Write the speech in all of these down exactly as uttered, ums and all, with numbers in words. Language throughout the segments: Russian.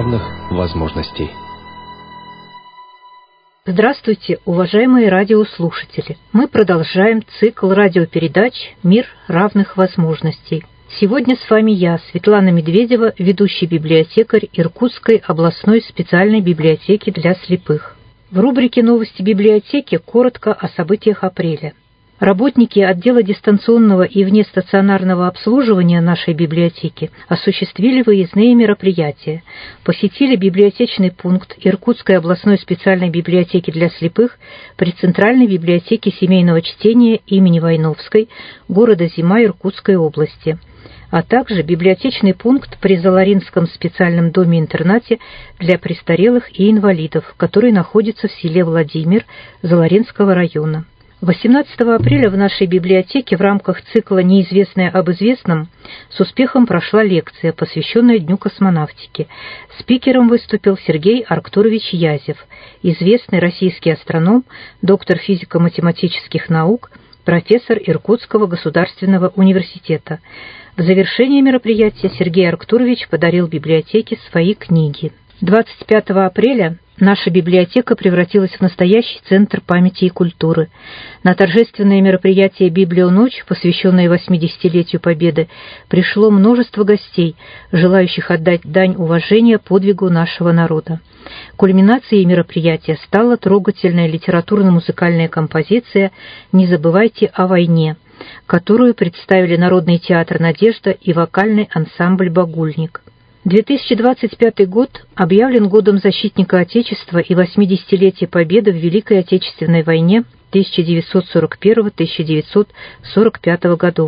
равных возможностей. Здравствуйте, уважаемые радиослушатели! Мы продолжаем цикл радиопередач «Мир равных возможностей». Сегодня с вами я, Светлана Медведева, ведущий библиотекарь Иркутской областной специальной библиотеки для слепых. В рубрике «Новости библиотеки» коротко о событиях апреля. Работники отдела дистанционного и внестационарного обслуживания нашей библиотеки осуществили выездные мероприятия, посетили библиотечный пункт Иркутской областной специальной библиотеки для слепых при Центральной библиотеке семейного чтения имени Войновской города Зима Иркутской области, а также библиотечный пункт при Заларинском специальном доме-интернате для престарелых и инвалидов, который находится в селе Владимир Заларинского района. восемнадцатого апреля в нашей библиотеке в рамках цикла «Неизвестное об известном» с успехом прошла лекция, посвященная Дню космонавтики. Спикером выступил Сергей Арктурович Язев, известный российский астроном, доктор физико-математических наук, профессор Иркутского государственного университета. В завершении мероприятия Сергей Арктурович подарил библиотеке свои книги. двадцать пятого апреля наша библиотека превратилась в настоящий центр памяти и культуры. На торжественное мероприятие «Библионочь», посвященное восьмидесятилетию Победы, пришло множество гостей, желающих отдать дань уважения подвигу нашего народа. Кульминацией мероприятия стала трогательная литературно-музыкальная композиция «Не забывайте о войне», которую представили Народный театр «Надежда» и вокальный ансамбль «Багульник». две тысячи двадцать пятый год объявлен годом защитника Отечества и восьмидесятилетия Победы в Великой Отечественной войне тысяча девятьсот сорок первого — тысяча девятьсот сорок пятого годов.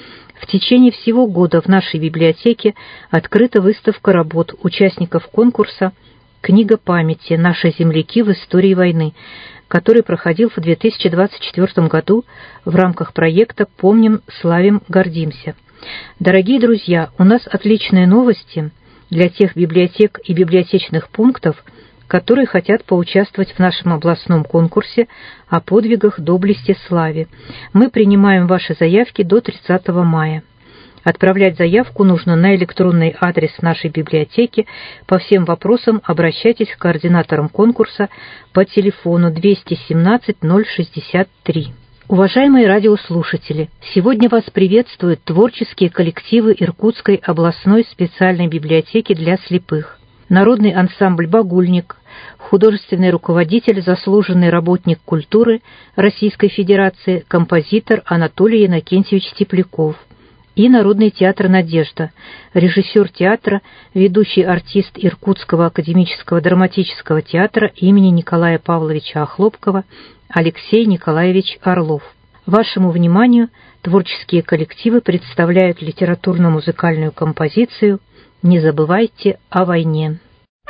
В течение всего года в нашей библиотеке открыта выставка работ участников конкурса «Книга памяти. Наши земляки в истории войны», который проходил в две тысячи двадцать четвёртом году в рамках проекта «Помним, славим, гордимся». Дорогие друзья, у нас отличные новости для тех библиотек и библиотечных пунктов, которые хотят поучаствовать в нашем областном конкурсе о подвигах, доблести, славе. Мы принимаем ваши заявки до тридцатого мая. Отправлять заявку нужно на электронный адрес нашей библиотеки. По всем вопросам обращайтесь к координаторам конкурса по телефону двести семнадцать ноль шестьдесят три. Уважаемые радиослушатели, сегодня вас приветствуют творческие коллективы Иркутской областной специальной библиотеки для слепых. Народный ансамбль «Багульник», художественный руководитель, заслуженный работник культуры Российской Федерации, композитор Анатолий Иннокентьевич Тепляков. И Народный театр «Надежда», режиссер театра, ведущий артист Иркутского академического драматического театра имени Николая Павловича Охлопкова Алексей Николаевич Орлов. Вашему вниманию творческие коллективы представляют литературно-музыкальную композицию «Не забывайте о войне».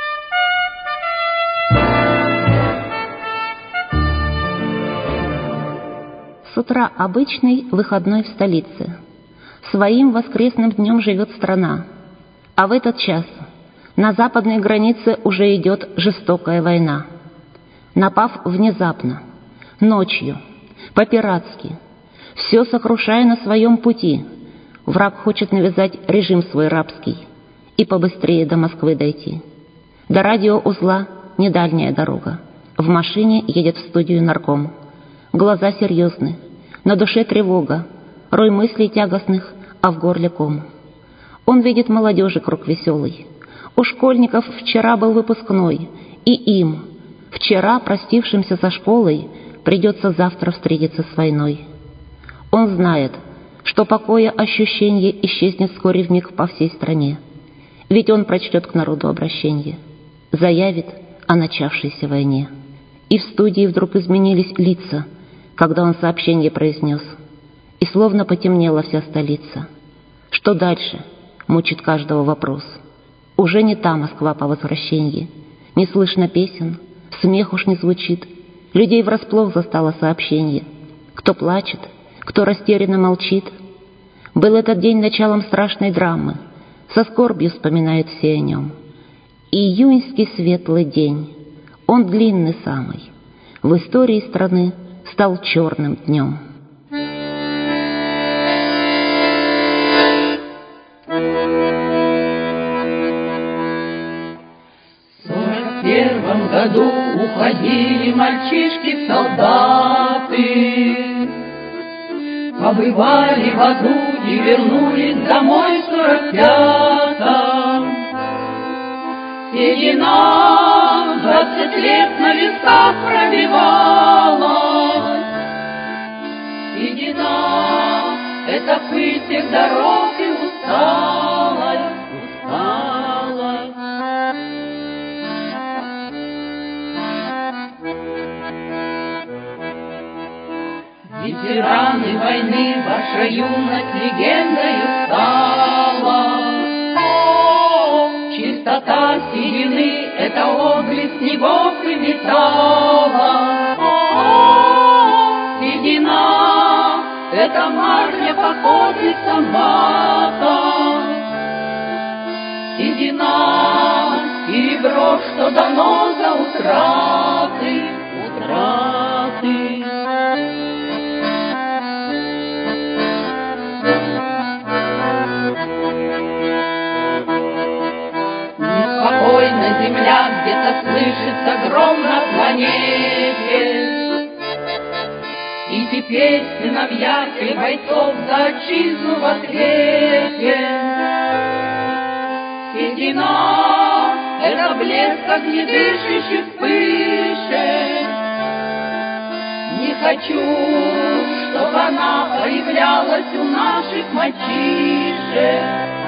С утра обычный выходной в столице. Своим воскресным днем живет страна. А в этот час на западной границе уже идет жестокая война. Напав внезапно, ночью, по-пиратски, все сокрушая на своем пути, враг хочет навязать режим свой рабский и побыстрее до Москвы дойти. До радиоузла недальняя дорога. В машине едет в студию нарком. Глаза серьезны, на душе тревога, рой мыслей тягостных, а в горле ком. Он видит молодежи круг веселый. У школьников вчера был выпускной, и им, вчера простившимся со школой, придется завтра встретиться с войной. Он знает, что покоя ощущение исчезнет вскоре вмиг по всей стране. Ведь он прочтет к народу обращение, заявит о начавшейся войне. И в студии вдруг изменились лица, когда он сообщение произнес. И словно потемнела вся столица. Что дальше? Мучит каждого вопрос. Уже не та Москва по возвращении. Не слышно песен, смех уж не звучит. Людей врасплох застало сообщение. Кто плачет, кто растерянно молчит. Был этот день началом страшной драмы. Со скорбью вспоминают все о нем. Июньский светлый день, он длинный самый, в истории страны стал черным днем. ходили мальчишки-солдаты, побывали в аду и вернулись домой в сорок пятом. Седина двадцать лет на висках пробивалась. Седина — это пыль всех дорог и усталость, усталость. Ветераны войны, ваша юность легендою стала. Чистота седины — это облик снегов и металла. Седина — это марня походных комбатов. Седина — серебро, что дано за утраты, утраты. Неспокойна земля, где-то слышится гром на планете. И теперь сыновья всех бойцов за отчизну в ответе. Седина — это блеск огнедышащих вспышек. Не хочу, чтобы она появлялась у наших мальчишек.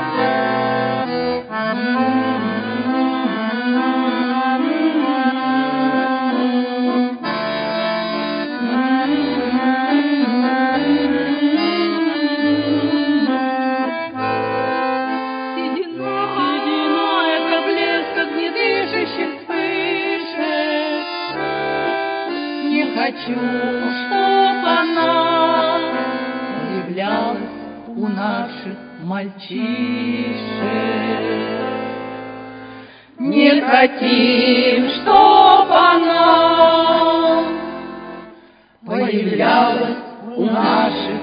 Хочу, чтоб она появлялась у наших мальчишек. Не хотим, чтоб она появлялась у наших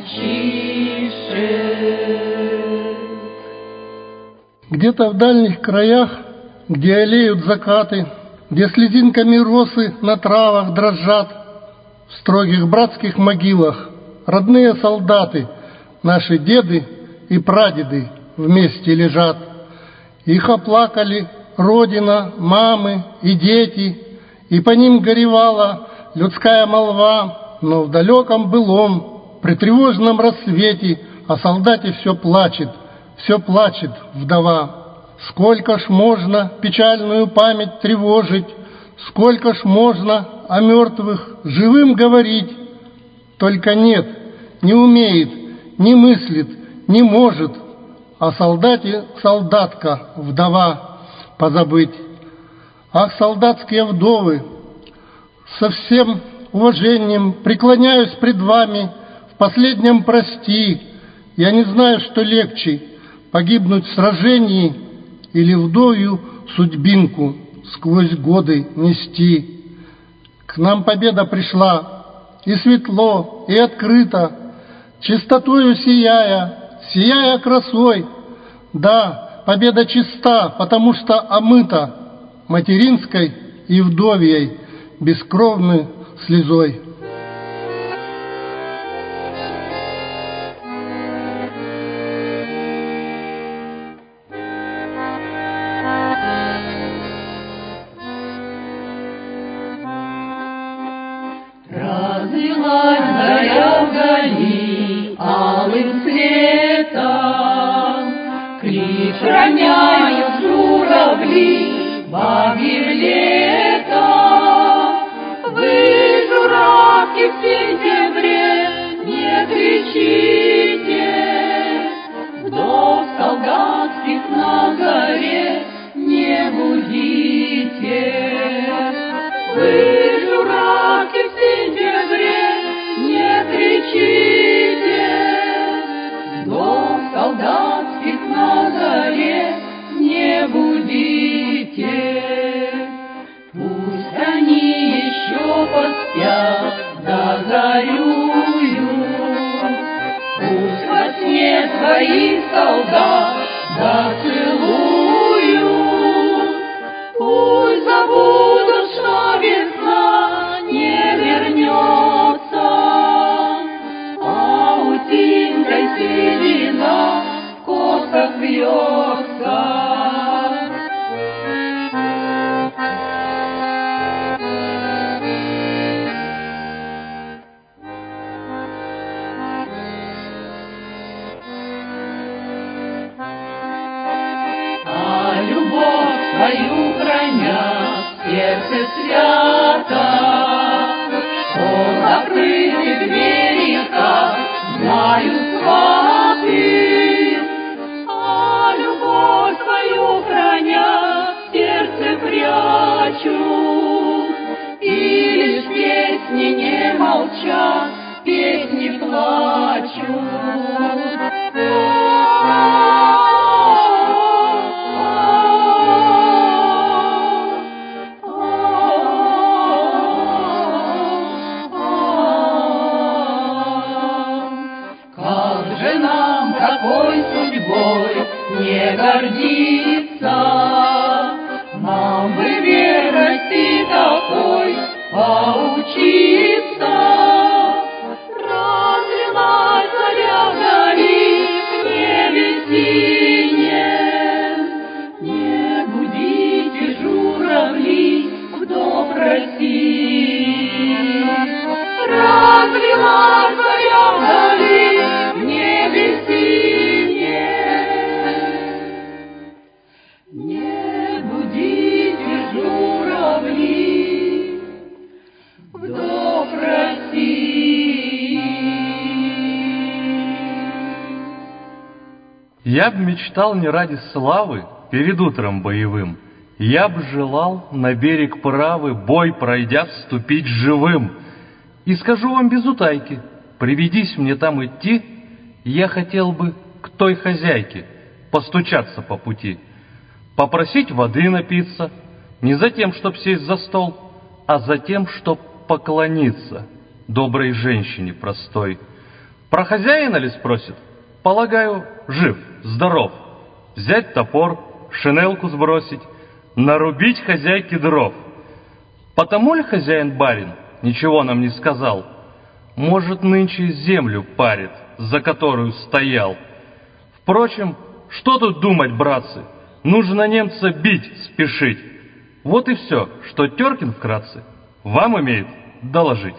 мальчишек. Где-то в дальних краях, где олеют закаты, где слезинками росы на травах дрожат, в строгих братских могилах родные солдаты, наши деды и прадеды вместе лежат. Их оплакали родина, мамы и дети, и по ним горевала людская молва, но в далеком былом, при тревожном рассвете о солдате все плачет, все плачет вдова. Сколько ж можно печальную память тревожить, сколько ж можно о мертвых живым говорить. Только нет, не умеет, не мыслит, не может о солдате солдатка, вдова, позабыть. Ах, солдатские вдовы, со всем уважением преклоняюсь пред вами в последнем прости. Я не знаю, что легче — погибнуть в сражении или вдовью судьбинку сквозь годы нести. К нам победа пришла, и светло, и открыто, чистотою сияя, сияя красой. Да, победа чиста, потому что омыта материнской и вдовьей бескровной слезой. Разлилась заря вдали алым светом, крик роняют журавли бабьим летом. Вы, журавки, в сентябре не кричите, вдов солдатских на горе не будите. Вы, журавки, в сентябре не кричите, вдов солдатских на горе не будите. Пусть они еще поспят дозарюют, пусть во сне своих солдат зацелуют, пусть забудут, что весна научиться. Разлилась заря вдали в небе синем. Не будите журавли вдов России. Разлилась заря вдали в небе синем. Не будите журавли вдов России. Я б мечтал не ради славы перед утром боевым. Я б желал на берег правы, бой пройдя, вступить живым. И скажу вам без утайки, приведись мне там идти, я хотел бы к той хозяйке постучаться по пути, попросить воды напиться, не за тем, чтоб сесть за стол, а за тем, чтоб поклониться доброй женщине простой. Про хозяина ли спросит? Полагаю, жив, здоров. Взять топор, шинелку сбросить, нарубить хозяйке дров. Потому ли хозяин-барин ничего нам не сказал? Может, нынче землю парит, за которую стоял. Впрочем, что тут думать, братцы? Нужно немца бить, спешить. Вот и все, что Теркин вкратце вам имеет доложить.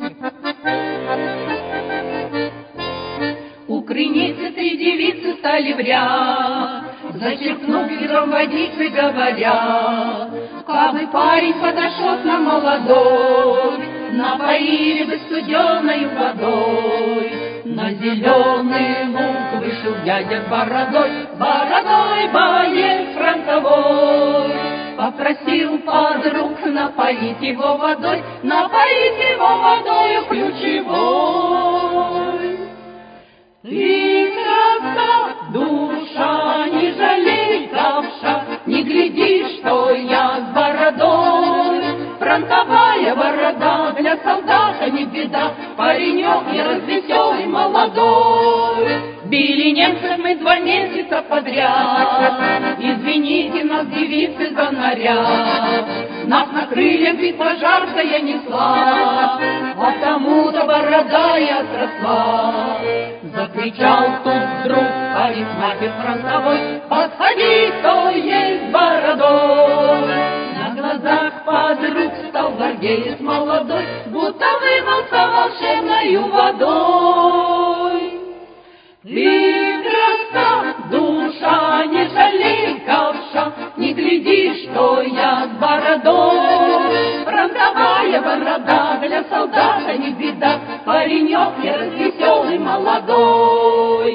У крыницы три девицы стали в ряд, зачерпнув ведром водицы, говоря: кабы парень подошел к нам молодой, напоили бы студеною водой. На зеленый луг вышел дядя с бородой, с бородой боец фронтовой. Попросил подруг напоить его водой, напоить его водою ключевой. Ты, краса, душа, не жалей ковша, не гляди, что я с бородой. Фронтовая борода для солдата не беда, паренек я развеселый молодой. Били немцев мы два месяца подряд, извините нас, девицы, за наряд. Нас на крыльях битва жаркая несла, а тому-то борода и отросла. Закричал тут вдруг парикмахер фронтовой: подходи, кто есть бородой. На глазах подруг стал гвардеец молодой, будто вымылся волшебною водой. Ты, краса, душа, не жалей ковша, не гляди, что я с бородой. Фронтовая борода для солдата не беда, паренек я развеселый молодой.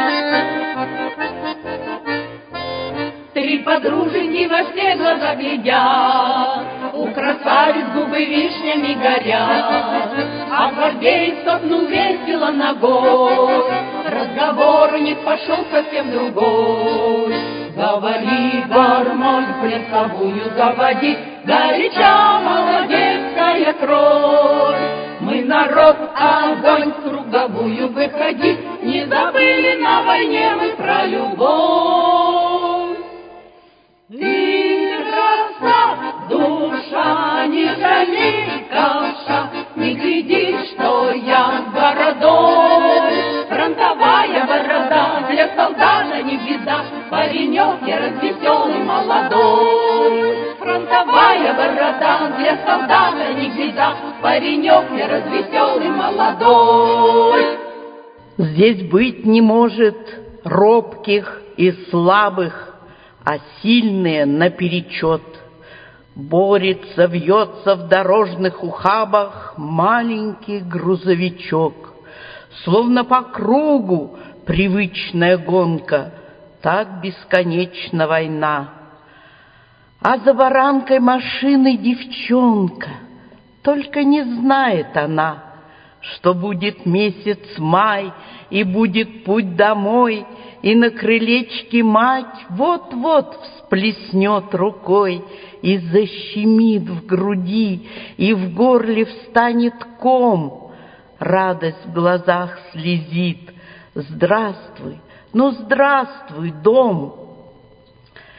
Три подруженьки во все глаза глядят, у красавиц губы вишнями горят, а гвардеец топнул весело ногой, разговор у них пошел совсем другой. Говори, гармонь плясовую заводи, горяча молодецкая кровь. Мы народ, огонь круговую выходи, не забыли на войне мы про любовь. Ты, краса, душа, не жалей ковша, не гляди, что я с бородой. Фронтовая борода для солдата не беда, паренек я развеселый молодой. Фронтовая борода для солдата не беда, паренек я развеселый молодой. Здесь быть не может робких и слабых, а сильные наперечет. Борется, вьется в дорожных ухабах маленький грузовичок. Словно по кругу привычная гонка, так бесконечна война. А за баранкой машины девчонка, только не знает она, что будет месяц май, и будет путь домой, и на крылечке мать вот-вот всплеснет рукой и защемит в груди, и в горле встанет ком. Радость в глазах слезит. Здравствуй, ну здравствуй, дом!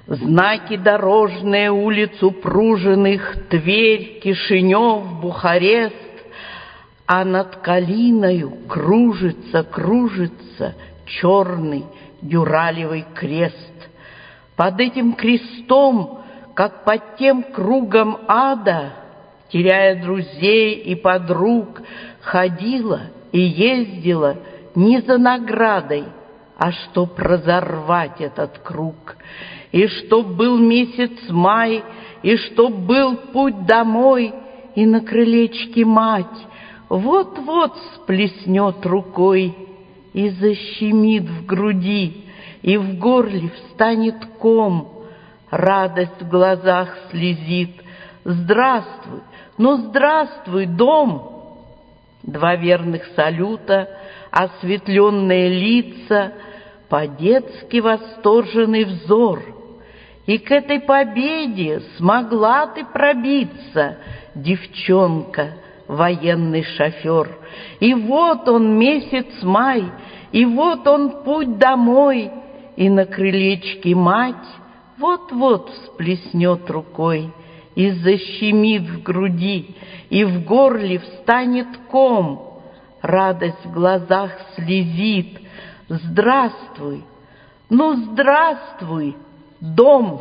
Знаки дорожные улицу пружинных, Тверь, Кишинев, Бухарест, а над Калиною кружится, кружится черный дюралевый крест. Под этим крестом, как под тем кругом ада, теряя друзей и подруг, ходила и ездила не за наградой, а чтоб разорвать этот круг. И чтоб был месяц май, и чтоб был путь домой, и на крылечке мать вот-вот сплеснет рукой и защемит в груди, и в горле встанет ком, радость в глазах слезит. Здравствуй, ну здравствуй, дом! Два верных салюта, осветленные лица, по-детски восторженный взор. И к этой победе смогла ты пробиться, девчонка, военный шофер. И вот он месяц май, и вот он путь домой, и на крылечке мать вот-вот всплеснет рукой и защемит в груди, и в горле встанет ком, радость в глазах слезит. Здравствуй, ну здравствуй, дом!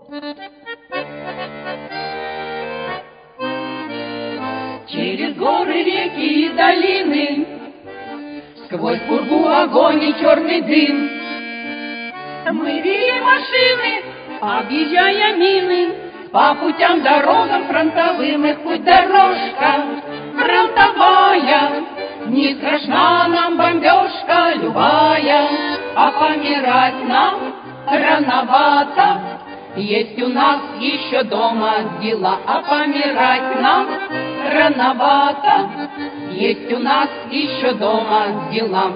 Через горы, реки и долины, сквозь пургу, огонь и черный дым, мы вели машины, объезжая мины, по путям, дорогам фронтовым. Их путь дорожка фронтовая, не страшна нам бомбежка любая, а помирать нам рановато. Есть у нас еще дома дела, а помирать нам рановато. Есть у нас еще дома дела.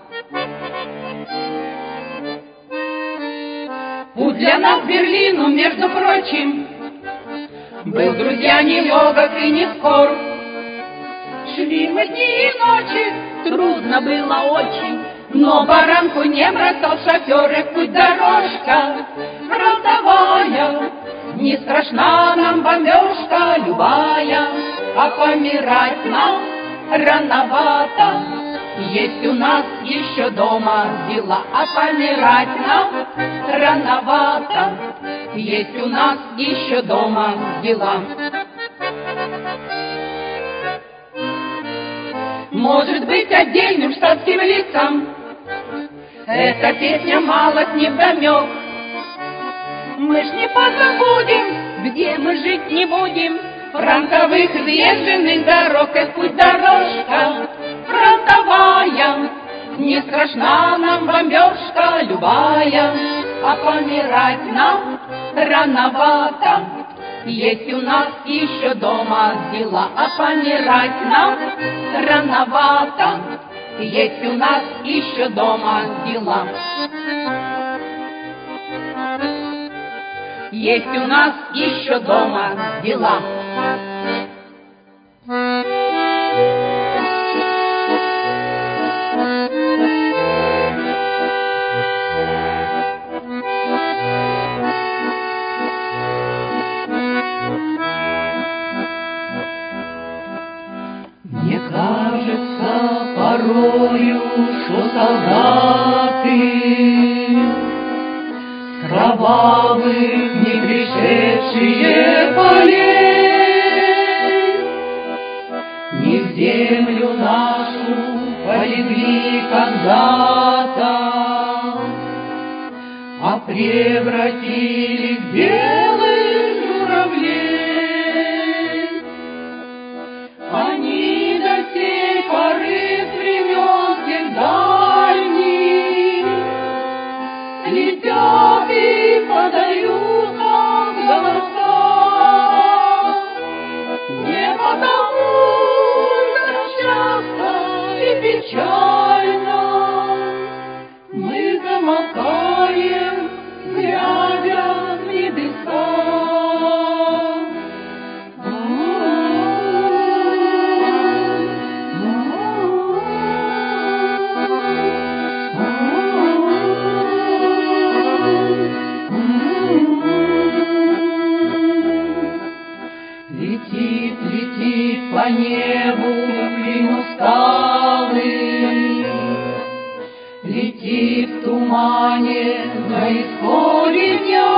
Путь для нас к Берлину, между прочим, был, друзья, нелегок и не скор. Шли мы дни и ночи, трудно было очень, но баранку не бросал шофер. И путь дорожка фронтовая, не страшна нам бомбежка любая, а помирать нам рановато. Есть у нас еще дома дела, а помирать нам рановато. Есть у нас еще дома дела. Может быть, отдельным штатским лицам эта песня малость невдомек. Мы ж не позабудем, где мы жить не будем, фронтовых изъезженных дорог. И путь дорожка фронтовая, не страшна нам бомбежка любая, а помирать нам рановато. Есть у нас еще дома дела, а помирать нам рановато. Есть у нас еще дома дела. Есть у нас еще дома дела. Мне кажется порою, что солдаты с кровавых не пришедшие полей не в землю нашу полегли когда-то, а превратились в белых журавлей. Они до сей поры с времен тех дальних летят и подают нам голоса. Не потому, что часто и печально мы замолкаем, глядя в небеса. По небу плюнул скалы, летит в тумане на исходе дня.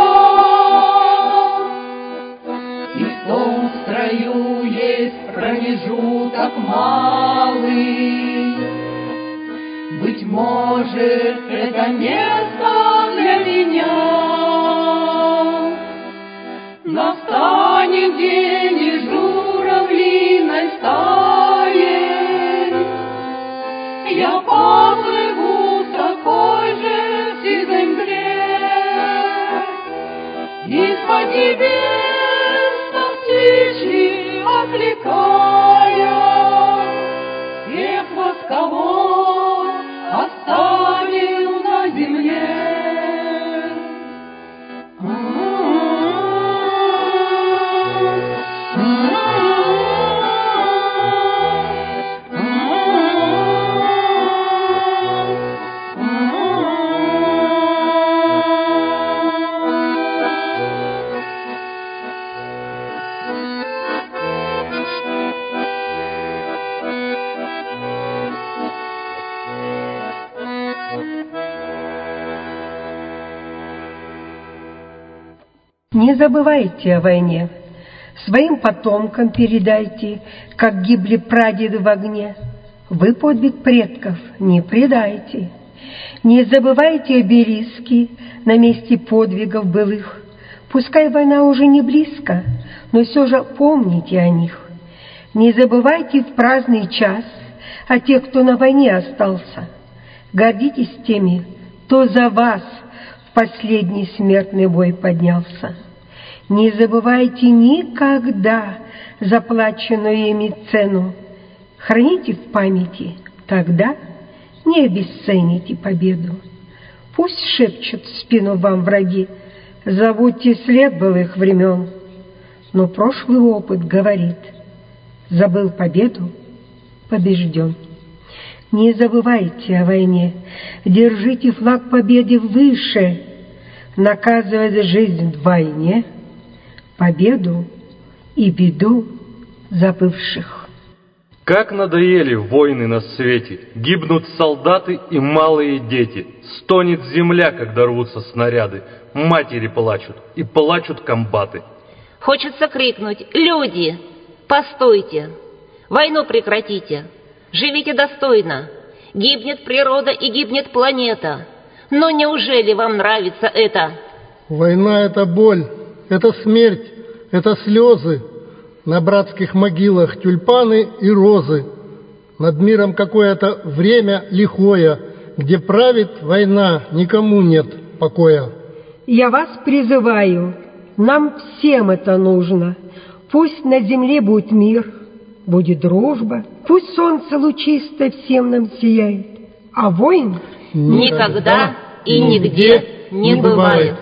И в том строю есть промежуток малый. Быть может, это место для меня. Настанет день и журавлиной стаей я поплыву в такой же сизой мгле. Из-под небес на птичьи окликая всех вас, кого оставил на земле. Не забывайте о войне, своим потомкам передайте, как гибли прадеды в огне. Вы подвиг предков не предайте. Не забывайте обелиски на месте подвигов былых. Пускай война уже не близко, но все же помните о них. Не забывайте в праздный час о тех, кто на войне остался. Гордитесь теми, кто за вас в последний смертный бой поднялся. Не забывайте никогда заплаченную ими цену. Храните в памяти, тогда не обесцените победу. Пусть шепчут в спину вам враги, забудьте след былых времен. Но прошлый опыт говорит, забыл победу, побежден. Не забывайте о войне, держите флаг победы выше, наказывает жизнь вдвойне, победу и беду забывших. Как надоели войны на свете, гибнут солдаты и малые дети. Стонет земля, когда рвутся снаряды, матери плачут и плачут комбаты. Хочется крикнуть: люди, постойте, войну прекратите, живите достойно, гибнет природа и гибнет планета. Но неужели вам нравится это? Война — это боль, это смерть, это слезы. На братских могилах тюльпаны и розы. Над миром какое-то время лихое, где правит война, никому нет покоя. Я вас призываю, нам всем это нужно. Пусть на земле будет мир, будет дружба, пусть солнце лучисто всем нам сияет, а войн никогда и нигде не бывает.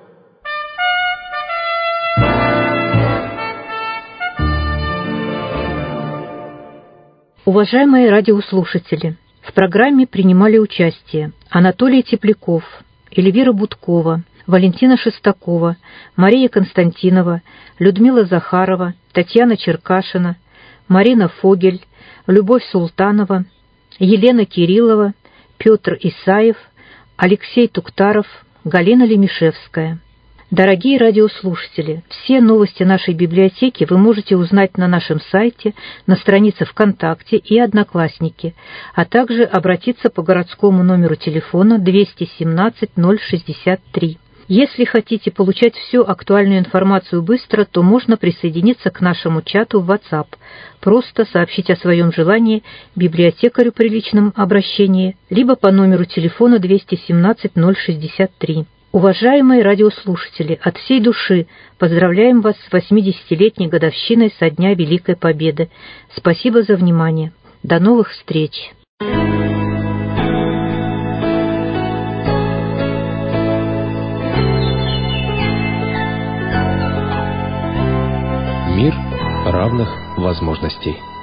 Уважаемые радиослушатели, в программе принимали участие Анатолий Тепляков, Эльвира Будкова, Валентина Шестакова, Мария Константинова, Людмила Захарова, Татьяна Черкашина, Марина Фогель, Любовь Султанова, Елена Кириллова, Петр Исаев, Алексей Туктаров, Галина Лемишевская. Дорогие радиослушатели, все новости нашей библиотеки вы можете узнать на нашем сайте, на странице ВКонтакте и Одноклассники, а также обратиться по городскому номеру телефона двести семнадцать ноль шестьдесят три. Если хотите получать всю актуальную информацию быстро, то можно присоединиться к нашему чату в WhatsApp. Просто сообщить о своем желании библиотекарю при личном обращении, либо по номеру телефона двести семнадцать ноль шестьдесят три. Уважаемые радиослушатели, от всей души поздравляем вас с восьмидесятилетней годовщиной со Дня Великой Победы. Спасибо за внимание. До новых встреч! Мир равных возможностей.